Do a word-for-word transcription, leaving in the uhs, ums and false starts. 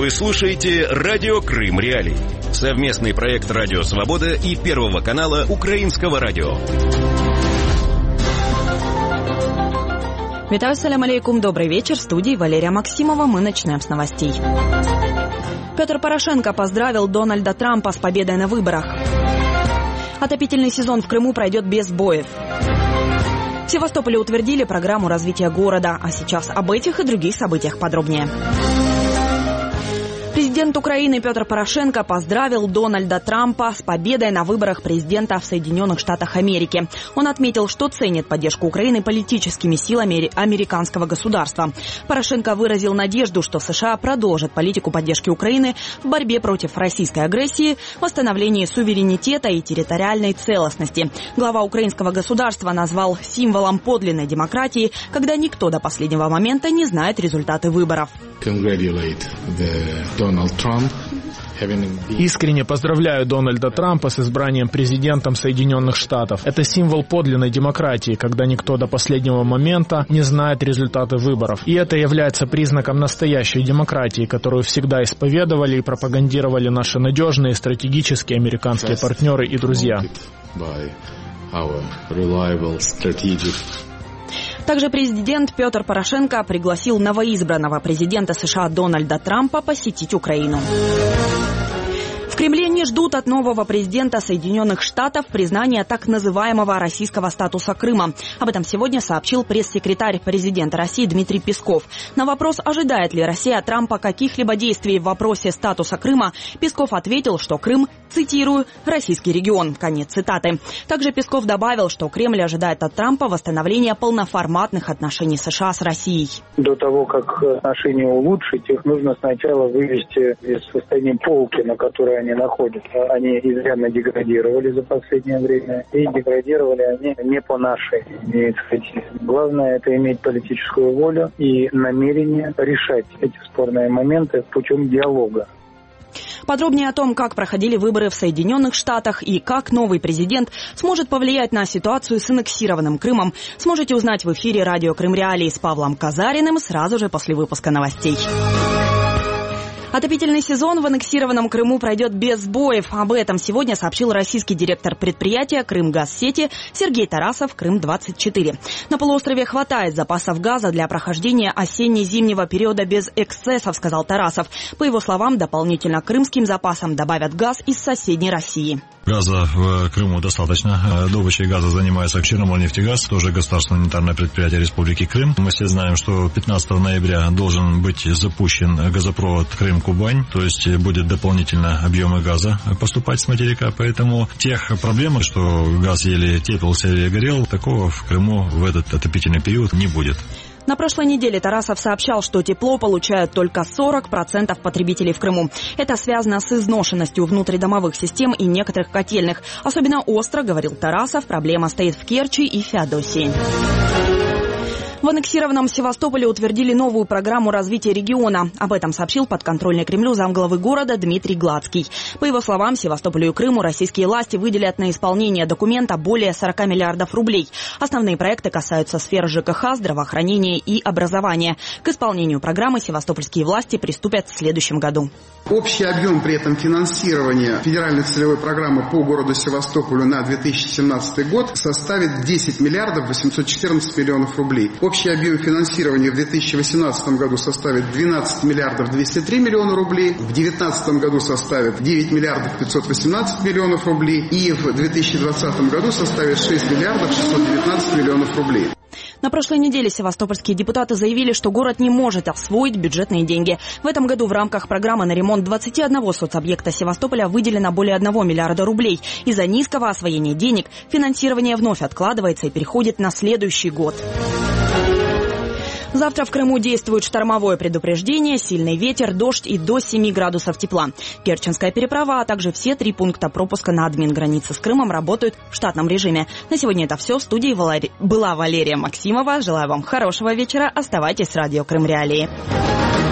Вы слушаете «Радио Крым Реалии». Совместный проект «Радио Свобода» и Первого канала Украинского радио. Витаю, салям алейкум, добрый вечер. В студии Валерия Максимова. Мы начинаем с новостей. Петр Порошенко поздравил Дональда Трампа с победой на выборах. Отопительный сезон в Крыму пройдет без сбоев. В Севастополе утвердили программу развития города. А сейчас об этих и других событиях подробнее. Президент Украины Петр Порошенко поздравил Дональда Трампа с победой на выборах президента в Соединенных Штатах Америки. Он отметил, что ценит поддержку Украины политическими силами американского государства. Порошенко выразил надежду, что США продолжат политику поддержки Украины в борьбе против российской агрессии, восстановлении суверенитета и территориальной целостности. Глава украинского государства назвал символом подлинной демократии, когда никто до последнего момента не знает результаты выборов. Искренне поздравляю Дональда Трампа с избранием президентом Соединенных Штатов. Это символ подлинной демократии, когда никто до последнего момента не знает результаты выборов. И это является признаком настоящей демократии, которую всегда исповедовали и пропагандировали наши надежные стратегические американские партнеры и друзья. Также президент Петр Порошенко пригласил новоизбранного президента США Дональда Трампа посетить Украину. В Кремле не ждут от нового президента Соединенных Штатов признания так называемого российского статуса Крыма. Об этом сегодня сообщил пресс-секретарь президента России Дмитрий Песков. На вопрос, ожидает ли Россия от Трампа каких-либо действий в вопросе статуса Крыма, Песков ответил, что Крым, цитирую, «российский регион». Конец цитаты. Также Песков добавил, что Кремль ожидает от Трампа восстановления полноформатных отношений США с Россией. До того, как отношения улучшить, их нужно сначала вывести из состояния полки, на которой они находятся. Они изрядно деградировали за последнее время, и деградировали они не по нашей инициативе. Главное — это иметь политическую волю и намерение решать эти спорные моменты путем диалога. Подробнее о том, как проходили выборы в Соединенных Штатах и как новый президент сможет повлиять на ситуацию с аннексированным Крымом, сможете узнать в эфире «Радио Крым Реалии» с Павлом Казариным сразу же после выпуска новостей. Отопительный сезон в аннексированном Крыму пройдет без сбоев. Об этом сегодня сообщил российский директор предприятия «Крымгазсети» Сергей Тарасов, Крым двадцать четыре. На полуострове хватает запасов газа для прохождения осенне-зимнего периода без эксцессов, сказал Тарасов. По его словам, дополнительно к крымским запасам добавят газ из соседней России. Газа в Крыму достаточно. Добычей газа занимается Черноморнефтегаз, тоже государственное унитарное предприятие Республики Крым. Мы все знаем, что пятнадцатого ноября должен быть запущен газопровод Крым-Кубань, то есть будет дополнительно объемы газа поступать с материка, поэтому тех проблем, что газ еле теплился или горел, такого в Крыму в этот отопительный период не будет. На прошлой неделе Тарасов сообщал, что тепло получают только сорок процентов потребителей в Крыму. Это связано с изношенностью внутридомовых систем и некоторых котельных. Особенно остро, говорил Тарасов, проблема стоит в Керчи и Феодосии. В аннексированном Севастополе утвердили новую программу развития региона. Об этом сообщил подконтрольный Кремлю замглавы города Дмитрий Гладский. По его словам, Севастополю и Крыму российские власти выделят на исполнение документа более сорок миллиардов рублей. Основные проекты касаются сфер ЖКХ, здравоохранения и образования. К исполнению программы севастопольские власти приступят в следующем году. Общий объем при этом финансирования федеральной целевой программы по городу Севастополю на две тысячи семнадцатый год составит десять миллиардов восемьсот четырнадцать миллионов рублей. Общий объем финансирования в две тысячи восемнадцатом году составит двенадцать миллиардов двести три миллиона рублей, в две тысячи девятнадцатом году составит девять миллиардов пятьсот восемнадцать миллионов рублей и в две тысячи двадцатом году составит шесть миллиардов шестьсот девятнадцать миллионов рублей. На прошлой неделе севастопольские депутаты заявили, что город не может освоить бюджетные деньги. В этом году в рамках программы на ремонт двадцати одного соцобъекта Севастополя выделено более одного миллиарда рублей. Из-за низкого освоения денег финансирование вновь откладывается и переходит на следующий год. Завтра в Крыму действует штормовое предупреждение, сильный ветер, дождь и до семи градусов тепла. Керченская переправа, а также все три пункта пропуска на админ-границе с Крымом работают в штатном режиме. На сегодня это все. В студии была Валерия Максимова. Желаю вам хорошего вечера. Оставайтесь с радио Крым Реалии.